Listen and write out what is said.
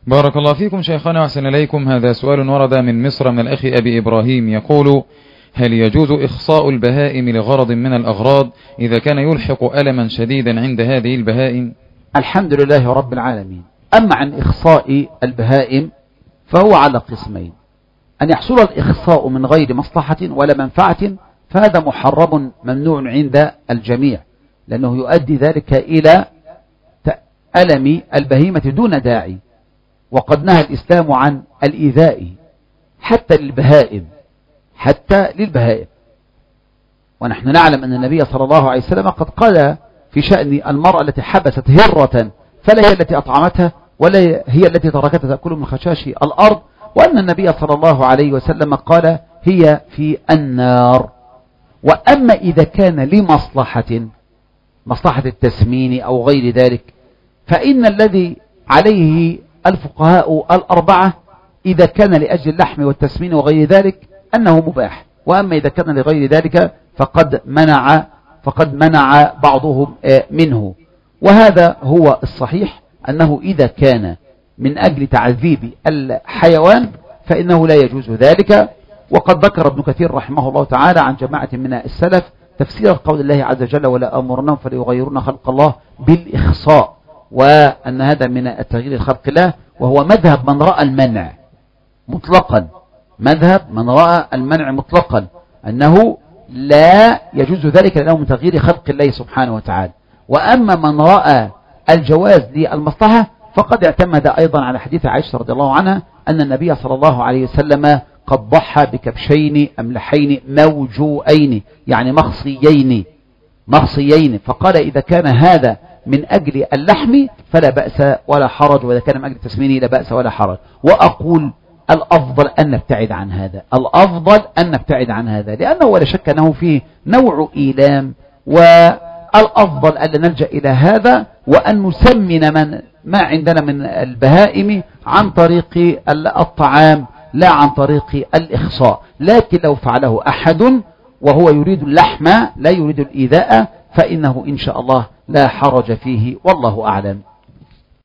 بارك الله فيكم شيخنا وأحسن إليكم. هذا سؤال ورد من مصر من الأخ أبي إبراهيم يقول: هل يجوز إخصاء البهائم لغرض من الأغراض إذا كان يلحق ألما شديدا عند هذه البهائم؟ الحمد لله رب العالمين. أما عن إخصاء البهائم فهو على قسمين: أن يحصل الإخصاء من غير مصلحة ولا منفعة فهذا محرم ممنوع عند الجميع، لأنه يؤدي ذلك إلى ألم البهيمة دون داعي، وقد نهى الإسلام عن الإيذاء حتى للبهائم. ونحن نعلم أن النبي صلى الله عليه وسلم قد قال في شأن المرأة التي حبست هرة فلا هي التي أطعمتها ولا هي التي تركتها تأكل من خشاش الأرض، وأن النبي صلى الله عليه وسلم قال هي في النار. وأما إذا كان لمصلحة، مصلحة التسمين أو غير ذلك، فإن الذي عليه الفقهاء الأربعة إذا كان لأجل اللحم والتسمين وغير ذلك أنه مباح، وأما إذا كان لغير ذلك فقد منع بعضهم منه. وهذا هو الصحيح، أنه إذا كان من أجل تعذيب الحيوان فإنه لا يجوز ذلك. وقد ذكر ابن كثير رحمه الله تعالى عن جماعة من السلف تفسير قول الله عز وجل: ولا أمرناهم فليغيرون خلق الله بالإخصاء، وأن هذا من التغيير خلق الله، وهو مذهب من رأى المنع مطلقا، أنه لا يجوز ذلك لأنه من تغيير خلق الله سبحانه وتعالى. وأما من رأى الجواز للمصلحة فقد اعتمد أيضا على حديث عائشة رضي الله عنها أن النبي صلى الله عليه وسلم قد ضحى بكبشين أملحين موجوئين، يعني مخصيين، فقال إذا كان هذا من أجل اللحم فلا بأس ولا حرج، وإذا كان من أجل التسمين لا بأس ولا حرج. وأقول الأفضل أن نبتعد عن هذا، لأنه ولا شك أنه فيه نوع إيلام، والأفضل أن نلجأ إلى هذا وأن نسمن ما عندنا من البهائم عن طريق الطعام لا عن طريق الإخصاء. لكن لو فعله أحد وهو يريد اللحم لا يريد الإيذاء فإنه إن شاء الله لا حرج فيه، والله أعلم.